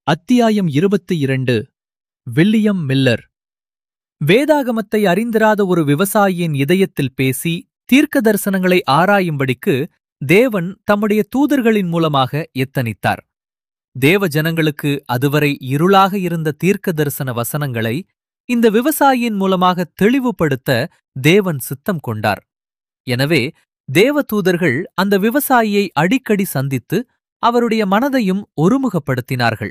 அத்தியாயம் 22. William Miller. வேதாகமத்தை அறிந்திராத ஒரு விவசாயியின் இதயத்தில் பேசி தீர்க்க தரிசனங்களை ஆராயும்படிக்கு தேவன் தம்முடைய தூதர்களின் மூலமாக எத்தனித்தார். தேவ ஜனங்களுக்கு அதுவரை இருளாக இருந்த தீர்க்க தரிசன வசனங்களை இந்த விவசாயியின் மூலமாக தெளிவுபடுத்த தேவன் சித்தம் கொண்டார். எனவே தேவ தூதர்கள் அந்த விவசாயியை அடிக்கடி சந்தித்து அவருடைய மனதையும் ஒருமுகப்படுத்தினார்கள்.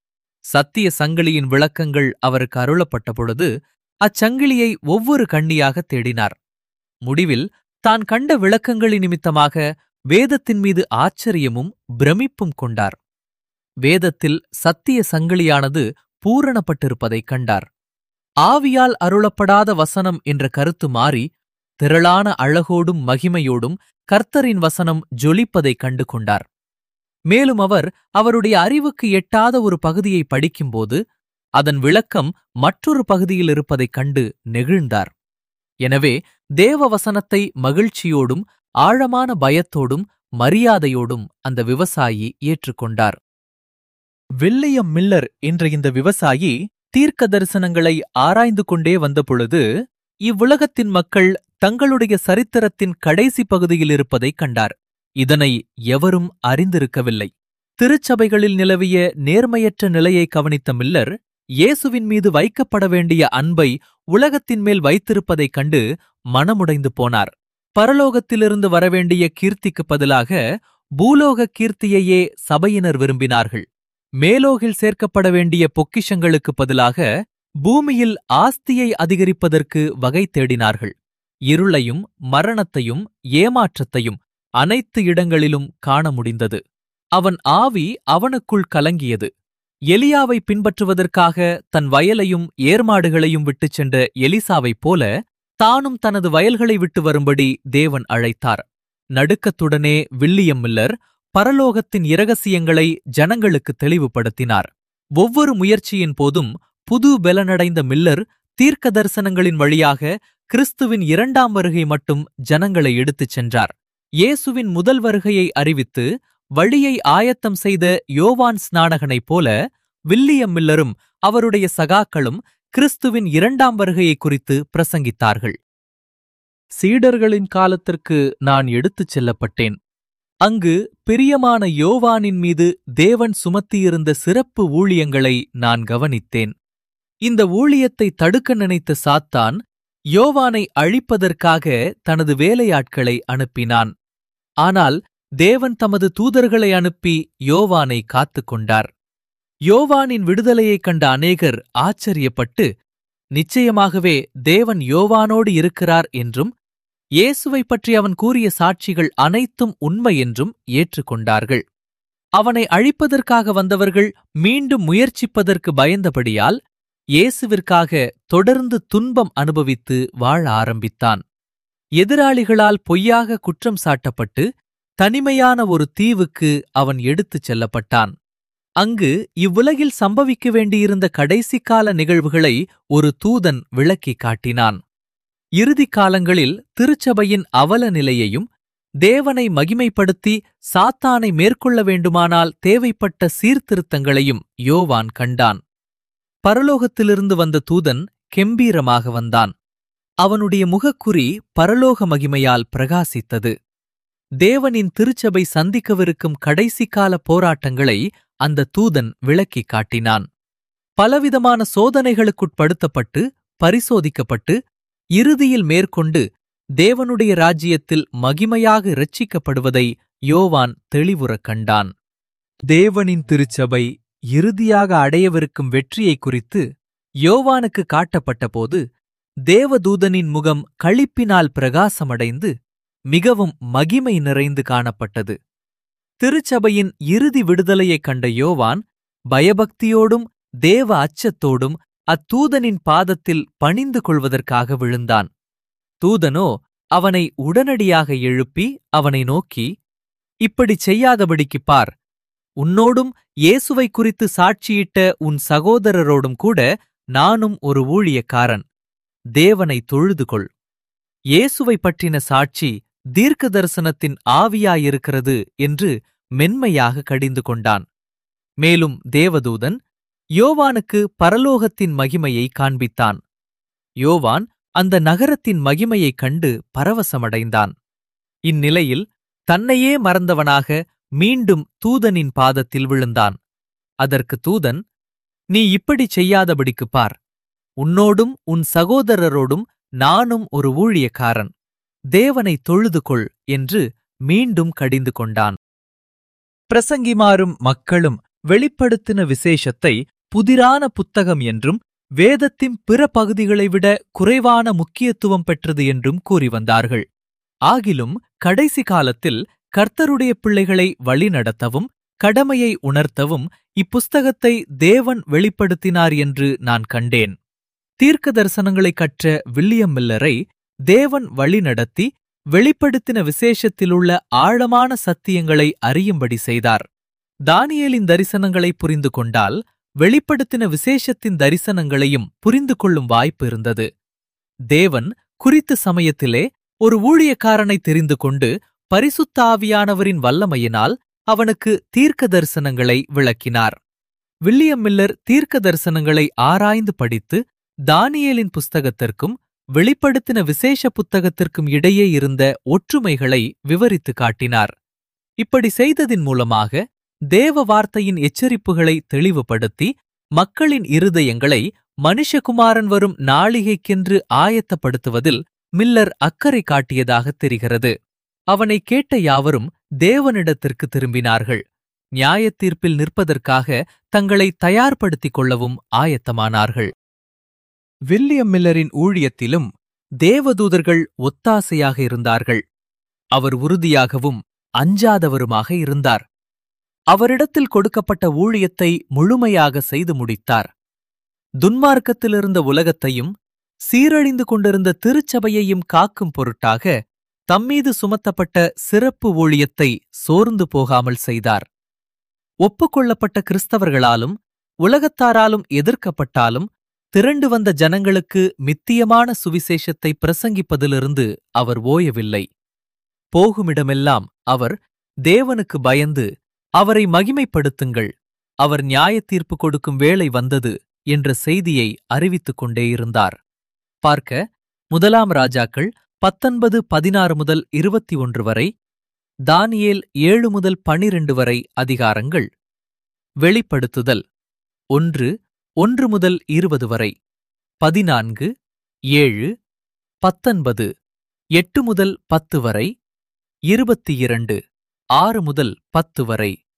சத்திய சங்கிலியின் விளக்கங்கள் அவருக்கு அருளப்பட்ட பொழுது அச்சங்கிலியை ஒவ்வொரு கண்ணியாக தேடினார். முடிவில் தான் கண்ட விளக்கங்களின் நிமித்தமாக வேதத்தின் மீது ஆச்சரியமும் பிரமிப்பும் கொண்டார். வேதத்தில் சத்திய சங்கிலியானது பூரணப்பட்டிருப்பதைக் கண்டார். ஆவியால் அருளப்படாத வசனம் என்ற கருத்து மாறி திரளான அழகோடும் மகிமையோடும் கர்த்தரின் வசனம் ஜொலிப்பதைக் கண்டு கொண்டார். மேலும் அவர் அவருடைய அறிவுக்கு எட்டாத ஒரு பகுதியை படிக்கும்போது அதன் விளக்கம் மற்றொரு பகுதியில் இருப்பதைக் கண்டு நெகிழ்ந்தார். எனவே தேவ வசனத்தை மகிழ்ச்சியோடும் ஆழமான பயத்தோடும் மரியாதையோடும் அந்த விவசாயி ஏற்றுக்கொண்டார். வில்லியம் மில்லர் என்ற இந்த விவசாயி தீர்க்க தரிசனங்களை ஆராய்ந்து கொண்டே வந்தபொழுது இவ்வுலகத்தின் மக்கள் தங்களுடைய சரித்திரத்தின் கடைசி பகுதியில் இருப்பதைக் கண்டார். இதனை எவரும் அறிந்திருக்கவில்லை. திருச்சபைகளில் நிலவிய நேர்மையற்ற நிலையை கவனித்த மில்லர் இயேசுவின் மீது வைக்கப்பட வேண்டிய அன்பை உலகத்தின் மேல் வைத்திருப்பதைக் கண்டு மனமுடைந்து போனார். பரலோகத்திலிருந்து வரவேண்டிய கீர்த்திக்குப் பதிலாக பூலோக கீர்த்தியையே சபையினர் விரும்பினார்கள். மேலோகில் சேர்க்கப்பட வேண்டிய பொக்கிஷங்களுக்குப் பதிலாக பூமியில் ஆஸ்தியை அதிகரிப்பதற்கு வகை தேடினார்கள். இருளையும் மரணத்தையும் ஏமாற்றத்தையும் அனைத்து இடங்களிலும் காண முடிந்தது. அவன் ஆவி அவனுக்குள் கலங்கியது. எலியாவை பின்பற்றுவதற்காக தன் வயலையும் ஏர்மாடுகளையும் விட்டுச் சென்ற எலிசாவைப் போல தானும் தனது வயல்களை விட்டு வரும்படி தேவன் அழைத்தார். நடுக்கத்துடனே வில்லியம் மில்லர் பரலோகத்தின் இரகசியங்களை ஜனங்களுக்கு தெளிவுபடுத்தினார். ஒவ்வொரு முயற்சியின் போதும் புது பலனடைந்த மில்லர் தீர்க்க தரிசனங்களின் வழியாக கிறிஸ்துவின் 2ஆம் வருகை மட்டும் ஜனங்களை எடுத்துச் சென்றார். இயேசுவின் முதல் வருகையை அறிவித்து வழியை ஆயத்தம் செய்த யோவான் ஸ்நானகனைப் போல வில்லியம் மில்லரும் அவருடைய சகாக்களும் கிறிஸ்துவின் 2ஆம் வருகையை குறித்து பிரசங்கித்தார்கள். சீடர்களின் காலத்திற்கு நான் எடுத்துச் செல்லப்பட்டேன். அங்கு பிரியமான யோவானின் மீது தேவன் சுமத்தியிருந்த சிறப்பு ஊழியங்களை நான் கவனித்தேன். இந்த ஊழியத்தை தடுக்க நினைத்த சாத்தான் யோவானை அழிப்பதற்காக தனது வேலையாட்களை அனுப்பினான். ஆனால் தேவன் தமது தூதர்களை அனுப்பி யோவானை காத்துக் கொண்டார். யோவானின் விடுதலையைக் கண்ட அநேகர் ஆச்சரியப்பட்டு நிச்சயமாகவே தேவன் யோவானோடு இருக்கிறார் என்றும் இயேசுவைப் பற்றி அவன் கூறிய சாட்சிகள் அனைத்தும் உண்மை என்றும் ஏற்றுக்கொண்டார்கள். அவனை அழிப்பதற்காக வந்தவர்கள் மீண்டும் முயற்சிப்பதற்கு பயந்தபடியால் இயேசுவிற்காக தொடர்ந்து துன்பம் அனுபவித்து வாழ ஆரம்பித்தான். எதிராளிகளால் பொய்யாக குற்றம் சாட்டப்பட்டு தனிமையான ஒரு தீவுக்கு அவன் எடுத்துச் செல்லப்பட்டான். அங்கு இவ்வுலகில் சம்பவிக்க வேண்டியிருந்த கடைசிக்கால நிகழ்வுகளை ஒரு தூதன் விளக்கிக் காட்டினான். இறுதிக் காலங்களில் திருச்சபையின் அவல நிலையையும் தேவனை மகிமைப்படுத்தி சாத்தானை மேற்கொள்ள வேண்டுமானால் தேவைப்பட்ட சீர்திருத்தங்களையும் யோவான் கண்டான். பரலோகத்திலிருந்து வந்த தூதன் கெம்பீரமாக வந்தான். அவனுடைய முகக்குறி பரலோக மகிமையால் பிரகாசித்தது. தேவனின் திருச்சபை சந்திக்கவிருக்கும் கடைசிக்கால போராட்டங்களை அந்த தூதன் விளக்கிக் காட்டினான். பலவிதமான சோதனைகளுக்குட்படுத்தப்பட்டு பரிசோதிக்கப்பட்டு இறுதியில் மேற்கொண்டு தேவனுடைய ராஜ்யத்தில் மகிமையாக இரட்சிக்கப்படுவதை யோவான் தெளிவுறக் கண்டான். தேவனின் திருச்சபை இறுதியாக அடையவிருக்கும் வெற்றியை குறித்து யோவானுக்கு காட்டப்பட்டபோது தேவதூதனின் முகம் களிப்பினால் பிரகாசமடைந்து மிகவும் மகிமை நிறைந்து காணப்பட்டது. திருச்சபையின் இறுதி விடுதலையைக் கண்ட யோவான் பயபக்தியோடும் தேவ அச்சத்தோடும் அத்தூதனின் பாதத்தில் பணிந்து கொள்வதற்காக விழுந்தான். தூதனோ அவனை உடனடியாக எழுப்பி அவனை நோக்கி, இப்படிச் செய்யாதபடிக்குப் பார், உன்னோடும் இயேசுவை குறித்து சாட்சியிட்ட உன் சகோதரரோடும் கூட நானும் ஒரு ஊழியக்காரன். தேவனை தொழுதுகொள். இயேசுவை பற்றின சாட்சி தீர்க்க தரிசனத்தின் ஆவியாயிருக்கிறது என்று மென்மையாக கடிந்து கொண்டான். மேலும் தேவதூதன் யோவானுக்கு பரலோகத்தின் மகிமையை காண்பித்தான். யோவான் அந்த நகரத்தின் மகிமையைக் கண்டு பரவசமடைந்தான். இந்நிலையில் தன்னையே மறந்தவனாக மீண்டும் தூதனின் பாதத்தில் விழுந்தான். அதற்கு தூதன், "நீ இப்படிச் செய்யாதபடிக்குப் பார். உன்னோடும் உன் சகோதரரோடும் நானும் ஒரு ஊழியக்காரன். தேவனை தொழுது கொள்" என்று மீண்டும் கடிந்து கொண்டான். பிரசங்கிமாரும் மக்களும் வெளிப்படுத்தின விசேஷத்தை புதிரான புத்தகம் என்றும் வேதத்தின் பிற பகுதிகளை விட குறைவான முக்கியத்துவம் பெற்றது என்றும் கூறி வந்தார்கள். ஆகிலும் கடைசி காலத்தில் கர்த்தருடைய பிள்ளைகளை வழிநடத்தவும் கடமையை உணர்த்தவும் இப்புஸ்தகத்தை தேவன் வெளிப்படுத்தினார் என்று நான் கண்டேன். தீர்க்க தரிசனங்களைக் கற்ற வில்லியம் மில்லரை தேவன் வழிநடத்தி வெளிப்படுத்தின விசேஷத்திலுள்ள ஆழமான சத்தியங்களை அறியும்படி செய்தார். தானியேலின் தரிசனங்களை புரிந்து கொண்டால் வெளிப்படுத்தின விசேஷத்தின் தரிசனங்களையும் புரிந்து கொள்ளும் வாய்ப்பு இருந்தது. தேவன் குறித்த சமயத்திலே ஒரு ஊழியக்காரனை தெரிந்து கொண்டு பரிசுத்த ஆவியானவரின் வல்லமையினால் அவனுக்கு தீர்க்க தரிசனங்களை விளக்கினார். வில்லியம் மில்லர் தீர்க்க தரிசனங்களை ஆராய்ந்து படித்து தானியேலின் புஸ்தகத்திற்கும் வெளிப்படுத்தின விசேஷ புத்தகத்திற்கும் இடையே இருந்த ஒற்றுமைகளை விவரித்து காட்டினார். இப்படி செய்ததின் மூலமாக தேவ வார்த்தையின் எச்சரிப்புகளை தெளிவுபடுத்தி மக்களின் இருதயங்களை மனுஷகுமாரன் வரும் நாளிகைக்கென்று ஆயத்தப்படுத்துவதில் மில்லர் அக்கறை காட்டியதாகத் தெரிகிறது. அவனை கேட்ட யாவரும் தேவனிடத்திற்கு திரும்பினார்கள். நியாயத்தீர்ப்பில் நிற்பதற்காக தங்களை தயார்படுத்திக் கொள்ளவும் ஆயத்தமானார்கள். வில்லியம் மில்லரின் ஊழியத்திலும் தேவதூதர்கள் ஒத்தாசையாக இருந்தார்கள். அவர் உறுதியாகவும் அஞ்சாதவருமாக இருந்தார். அவரிடத்தில் கொடுக்கப்பட்ட ஊழியத்தை முழுமையாக செய்து முடித்தார். துன்மார்க்கத்திலிருந்த உலகத்தையும் சீரழிந்து கொண்டிருந்த திருச்சபையையும் காக்கும் பொருட்டாக தம்மீது சுமத்தப்பட்ட சிறப்பு ஊழியத்தை சோர்ந்து போகாமல் செய்தார். ஒப்புக்கொள்ளப்பட்ட கிறிஸ்தவர்களாலும் உலகத்தாராலும் எதிர்க்கப்பட்டாலும் திரண்டு வந்த ஜனங்களுக்கு மித்தியமான சுவிசேஷத்தை பிரசங்கிப்பதிலிருந்து அவர் ஓயவில்லை. போகுமிடமெல்லாம் அவர் தேவனுக்கு பயந்து அவரை மகிமைப்படுத்துங்கள், அவர் நியாயத்தீர்ப்பு கொடுக்கும் வேளை வந்தது என்ற செய்தியை அறிவித்துக் கொண்டே இருந்தார். பார்க்க 1 ராஜாக்கள் 19:16 முதல் 21 வரை, தானியேல் 7 முதல் 12 வரை அதிகாரங்கள், வெளிப்படுத்துதல் 1 முதல் 20 வரை, 14, 7, 19, 8 முதல் 10 வரை, 22, 6 முதல் 10 வரை